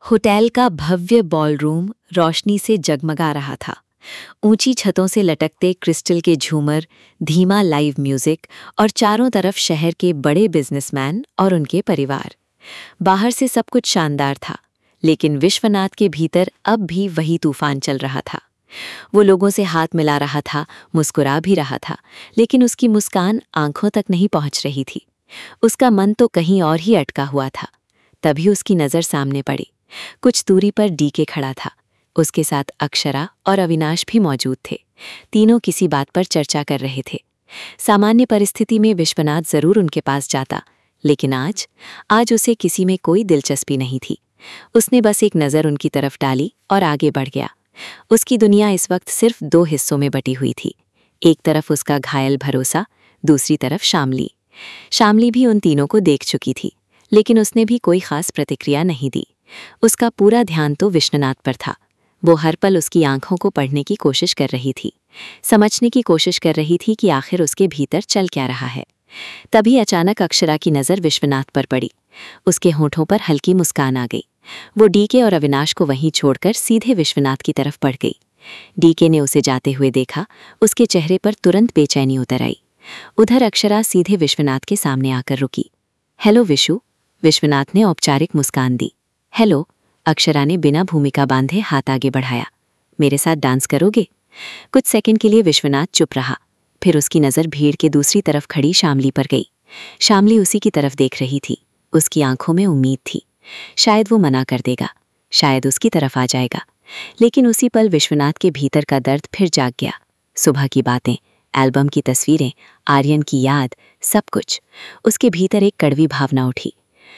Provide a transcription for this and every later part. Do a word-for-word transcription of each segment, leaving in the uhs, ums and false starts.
Hotel का भव्य ballroom रोशनी से जगमगा रहा था। ऊंची छतों से लटकते क्रिस्टल के झूमर, धीमा लाइव म्यूजिक और चारों तरफ शहर के बड़े बिजनेसमैन और उनके परिवार। बाहर से सब कुछ शानदार था, लेकिन विश्वनाथ के भीतर अब भी वही तूफान चल रहा था। वो लोगों से हाथ मिला रहा था, मुस्कुरा भी रहा था, लेकिन उसकी मुस्कान आंखों तक नहीं पहुंच रही थी। उसका मन तो कहीं और ही अटका हुआ था। तभी उसकी नज़र सामने पड़ी। कुछ दूरी पर डीके खड़ा था। उसके साथ अक्षरा और अविनाश भी मौजूद थे। तीनों किसी बात पर चर्चा कर रहे थे। सामान्य परिस्थिति में विश्वनाथ जरूर उनके पास जाता, लेकिन आज आज उसे किसी में कोई दिलचस्पी नहीं थी। उसने बस एक नज़र उनकी तरफ डाली और आगे बढ़ गया। उसकी दुनिया इस वक्त सिर्फ दो हिस्सों में बटी हुई थी। एक तरफ उसका घायल भरोसा, दूसरी तरफ शामली। शामली भी उन तीनों को देख चुकी थी, लेकिन उसने भी कोई खास प्रतिक्रिया नहीं दी। उसका पूरा ध्यान तो विश्वनाथ पर था। वो हर पल उसकी आंखों को पढ़ने की कोशिश कर रही थी, समझने की कोशिश कर रही थी कि आखिर उसके भीतर चल क्या रहा है। तभी अचानक अक्षरा की नज़र विश्वनाथ पर पड़ी। उसके होठों पर हल्की मुस्कान आ गई। वो डीके और अविनाश को वहीं छोड़कर सीधे विश्वनाथ की तरफ बढ़ गई। डीके ने उसे जाते हुए देखा। उसके चेहरे पर तुरंत बेचैनी उतर आई। उधर अक्षरा सीधे विश्वनाथ के सामने आकर रुकी। हेलो विशु, विश्वनाथ ने औपचारिक मुस्कान दी। हेलो, अक्षरा ने बिना भूमिका बांधे हाथ आगे बढ़ाया। मेरे साथ डांस करोगे? कुछ सेकंड के लिए विश्वनाथ चुप रहा। फिर उसकी नज़र भीड़ के दूसरी तरफ खड़ी शामली पर गई। शामली उसी की तरफ देख रही थी। उसकी आंखों में उम्मीद थी। शायद वो मना कर देगा, शायद उसकी तरफ आ जाएगा। लेकिन उसी पल विश्वनाथ के भीतर का दर्द फिर जाग गया। सुबह की बातें, एल्बम की तस्वीरें, आर्यन की याद, सब कुछ। उसके भीतर एक कड़वी भावना उठी।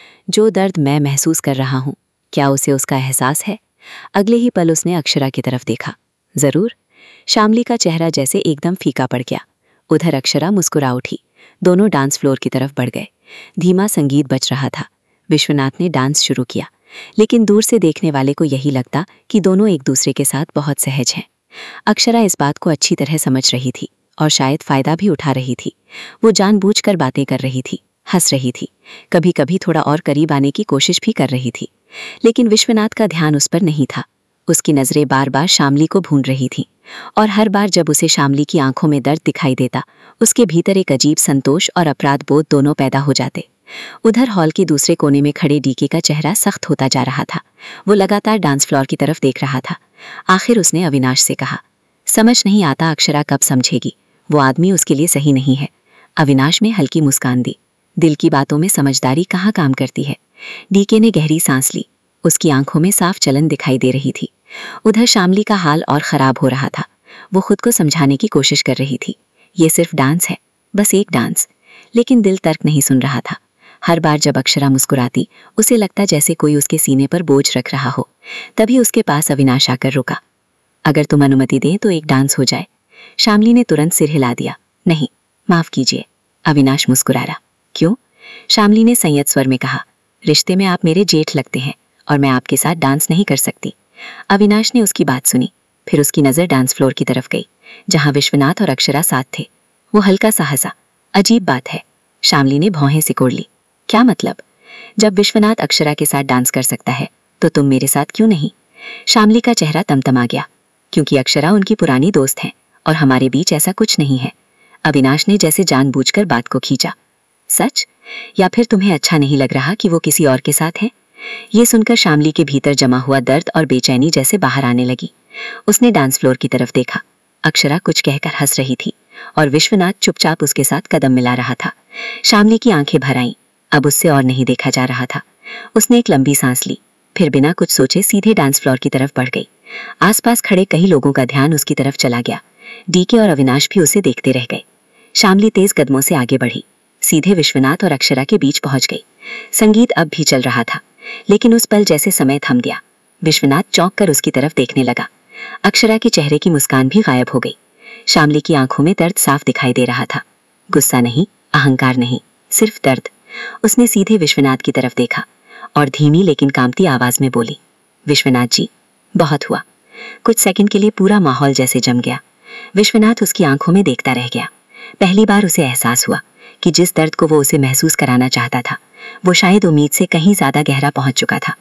जो दर्द मैं महसूस कर रहा हूँ, क्या उसे उसका एहसास है? अगले ही पल उसने अक्षरा की तरफ देखा। जरूर। शामली का चेहरा जैसे एकदम फीका पड़ गया। उधर अक्षरा मुस्कुरा उठी। दोनों डांस फ्लोर की तरफ बढ़ गए। धीमा संगीत बज रहा था। विश्वनाथ ने डांस शुरू किया, लेकिन दूर से देखने वाले को यही लगता कि दोनों एक दूसरे के साथ बहुत सहज हैं। अक्षरा इस बात को अच्छी तरह समझ रही थी और शायद फायदा भी उठा रही थी। वो जानबूझकर बातें कर रही थी, हंस रही थी, कभी कभी थोड़ा और करीब आने की कोशिश भी कर रही थी। लेकिन विश्वनाथ का ध्यान उस पर नहीं था। उसकी नजरें बार बार शामली को ढूंढ रही थीं, और हर बार जब उसे शामली की आंखों में दर्द दिखाई देता, उसके भीतर एक अजीब संतोष और अपराध बोध दोनों पैदा हो जाते। उधर हॉल के दूसरे कोने में खड़े डीके का चेहरा सख्त होता जा रहा था। वो लगातार डांस फ्लोर की तरफ देख रहा था। आखिर उसने अविनाश से कहा, समझ नहीं आता अक्षरा कब समझेगी, वो आदमी उसके लिए सही नहीं है। अविनाश ने हल्की मुस्कान दी। दिल की बातों में समझदारी कहाँ काम करती है। डीके ने गहरी सांस ली। उसकी आंखों में साफ जलन दिखाई दे रही थी। उधर शामली का हाल और खराब हो रहा था। वो खुद को समझाने की कोशिश कर रही थी, ये सिर्फ डांस है, बस एक डांस। लेकिन दिल तर्क नहीं सुन रहा था। हर बार जब अक्षरा मुस्कुराती, उसे लगता जैसे कोई उसके सीने पर बोझ रख रहा हो। तभी उसके पास अविनाश आकर रुका। अगर तुम अनुमति दें तो एक डांस हो जाए। शामली ने तुरंत सिर हिला दिया। नहीं, माफ कीजिए। अविनाश मुस्कुरा रहा। क्यों? शामली ने संयत स्वर में कहा, रिश्ते में आप मेरे जेठ लगते हैं और मैं आपके साथ डांस नहीं कर सकती। अविनाश ने उसकी बात सुनी। फिर उसकी नज़र डांस फ्लोर की तरफ गई, जहां विश्वनाथ और अक्षरा साथ थे। वो हल्का सा हंसा। अजीब बात है। शामली ने भौहें सिकोड़ ली। क्या मतलब? जब विश्वनाथ अक्षरा के साथ डांस कर सकता है, तो तुम मेरे साथ क्यों नहीं? शामली का चेहरा तमतमा गया। क्योंकि अक्षरा उनकी पुरानी दोस्त है और हमारे बीच ऐसा कुछ नहीं है। अविनाश ने जैसे जानबूझकर बात को खींचा। सच? या फिर तुम्हें अच्छा नहीं लग रहा कि वो किसी और के साथ है? ये सुनकर शामली के भीतर जमा हुआ दर्द और बेचैनी जैसे बाहर आने लगी। उसने डांस फ्लोर की तरफ देखा। अक्षरा कुछ कहकर हंस रही थी और विश्वनाथ चुपचाप उसके साथ कदम मिला रहा था। शामली की आंखें भर आईं। अब उससे और नहीं देखा जा रहा था। उसने एक लंबी सांस ली, फिर बिना कुछ सोचे सीधे डांस फ्लोर की तरफ बढ़ गई। आसपास खड़े कई लोगों का ध्यान उसकी तरफ चला गया। डीके और अविनाश भी उसे देखते रह गए। शामली तेज कदमों से आगे बढ़ी, सीधे विश्वनाथ और अक्षरा के बीच पहुंच गई। संगीत अब भी चल रहा था, लेकिन उस पल जैसे समय थम गया। विश्वनाथ चौंक कर उसकी तरफ देखने लगा। अक्षरा के चेहरे की मुस्कान भी गायब हो गई। शामली की आंखों में दर्द साफ दिखाई दे रहा था। गुस्सा नहीं, अहंकार नहीं, सिर्फ दर्द। उसने सीधे विश्वनाथ की तरफ देखा और धीमी लेकिन कामती आवाज में बोली, विश्वनाथ जी, बहुत हुआ। कुछ सेकंड के लिए पूरा माहौल जैसे जम गया। विश्वनाथ उसकी आंखों में देखता रह गया। पहली बार उसे एहसास हुआ कि जिस दर्द को वो उसे महसूस कराना चाहता था, वो शायद उम्मीद से कहीं ज्यादा गहरा पहुंच चुका था।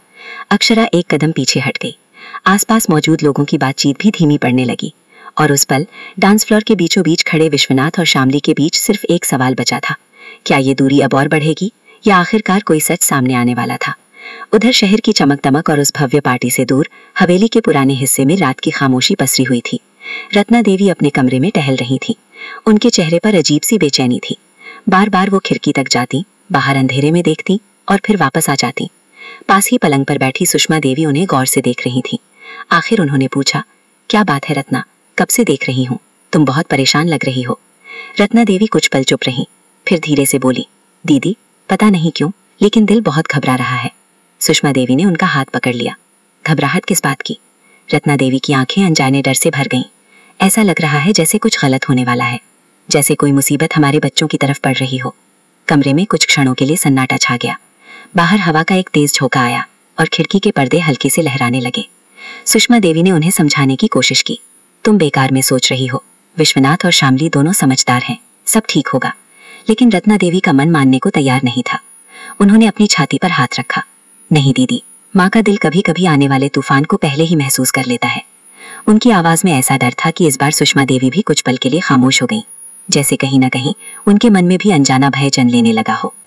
अक्षरा एक कदम पीछे हट गई। आसपास मौजूद लोगों की बातचीत भी धीमी पड़ने लगी और उस पल डांस फ्लोर के बीचों बीच खड़े विश्वनाथ और शामली के बीच सिर्फ एक सवाल बचा था, क्या ये दूरी अब और बढ़ेगी या आखिरकार कोई सच सामने आने वाला था। उधर शहर की चमक दमक और उस भव्य पार्टी से दूर हवेली के पुराने हिस्से में रात की खामोशी पसरी हुई थी। रत्ना देवी अपने कमरे में टहल रही थी। उनके चेहरे पर अजीब सी बेचैनी थी। बार बार वो खिड़की तक जाती, बाहर अंधेरे में देखती और फिर वापस आ जाती। पास ही पलंग पर बैठी सुषमा देवी उन्हें गौर से देख रही थी। आखिर उन्होंने पूछा, क्या बात है रत्ना, कब से देख रही हूँ, तुम बहुत परेशान लग रही हो। रत्ना देवी कुछ पल चुप रही, फिर धीरे से बोली, दीदी पता नहीं क्यों लेकिन दिल बहुत घबरा रहा है। सुषमा देवी ने उनका हाथ पकड़ लिया। घबराहट किस बात की? रत्ना देवी की आंखें अनजाने डर से भर गईं। ऐसा लग रहा है जैसे कुछ गलत होने वाला है, जैसे कोई मुसीबत हमारे बच्चों की तरफ पड़ रही हो। कमरे में कुछ क्षणों के लिए सन्नाटा छा गया। बाहर हवा का एक तेज झोंका आया और खिड़की के पर्दे हल्के से लहराने लगे। सुषमा देवी ने उन्हें समझाने की कोशिश की, तुम बेकार में सोच रही हो, विश्वनाथ और शामली दोनों समझदार हैं, सब ठीक होगा। लेकिन रत्ना देवी का मन मानने को तैयार नहीं था। उन्होंने अपनी छाती पर हाथ रखा, नहीं दीदी, माँ का दिल कभी कभी आने वाले तूफान को पहले ही महसूस कर लेता है। उनकी आवाज में ऐसा डर था कि इस बार सुषमा देवी भी कुछ पल के लिए खामोश हो गईं, जैसे कहीं ना कहीं उनके मन में भी अनजाना भय जन्म लेने लगा हो।